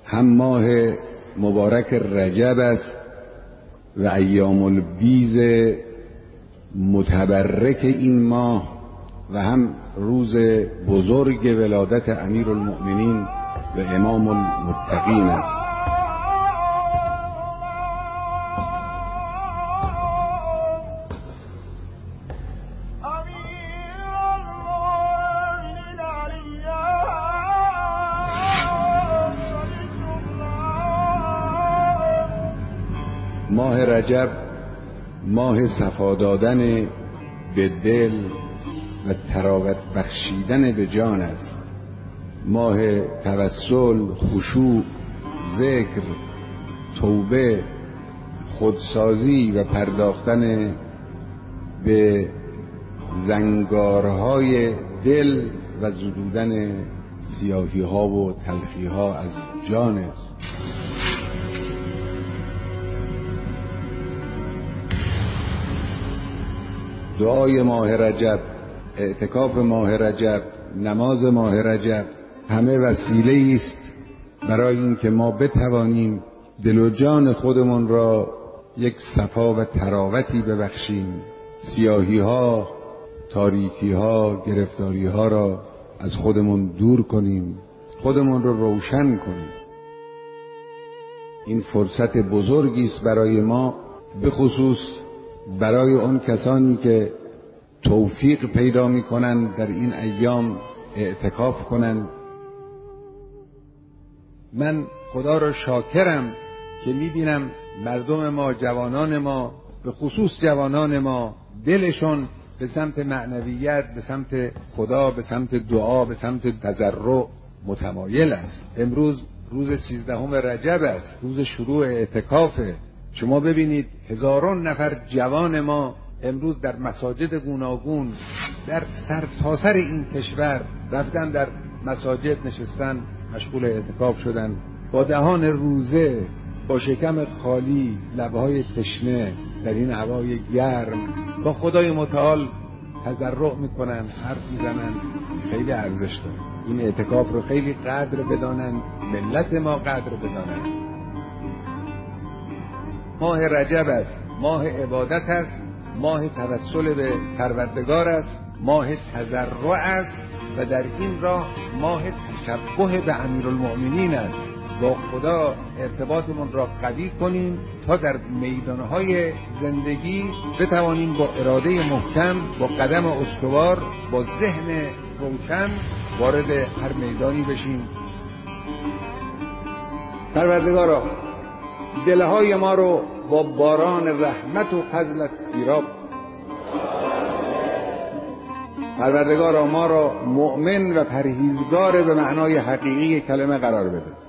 هم ماه مبارک رجب است و ایام البیض متبرک این ماه و هم روز بزرگ ولادت امیرالمؤمنین و امام المتقین است. ماه رجب ماه صفا دادن به دل و تراوت بخشیدن به جان است. ماه توسل، خشوع، ذکر، توبه، خودسازی و پرداختن به زنگارهای دل و زدودن سیاهی ها و تلخی ها از جان است. دعای ماه رجب، اعتکاف ماه رجب، نماز ماه رجب همه وسیله است برای اینکه ما بتوانیم دل و جان خودمون را یک صفا و تراوتی ببخشیم، سیاهی ها، تاریکی ها، گرفتاری ها را از خودمون دور کنیم، خودمون رو روشن کنیم. این فرصت بزرگی است برای ما، به خصوص برای اون کسانی که توفیق پیدا می‌کنند در این ایام اعتکاف کنند. من خدا را شاکرم که می‌بینم مردم ما، جوانان ما، به خصوص جوانان ما، دلشون به سمت معنویت، به سمت خدا، به سمت دعا، به سمت تضرع متمایل است. امروز روز 13 رجب است، روز شروع اعتکافه. شما ببینید هزاران نفر جوان ما امروز در مساجد گوناگون در سرتاسر این کشور رفتن، در مساجد نشستن، مشغول اعتکاف شدن، با دهان روزه، با شکم خالی، لبهای تشنه، در این هوای گرم با خدای متعال تضرع میکنن، حرف میزنن. خیلی ارزش داره این اعتکاف رو خیلی قدر بدانن، ملت ما قدر بدانن. ماه رجب است، ماه عبادت است، ماه توسل به پروردگار است، ماه تضرع است و در این راه ماه تشبه به امیرالمؤمنین است. با خدا ارتباطمون را قوی کنیم تا در میدانهای زندگی بتوانیم با اراده محکم، با قدم استوار، با ذهن روشن وارد هر میدانی بشیم. پروردگارا دلهای ما رو با باران رحمت و فضلت سیراب. پروردگارا ما را مؤمن و پرهیزگار به معنای حقیقی کلمه قرار بده.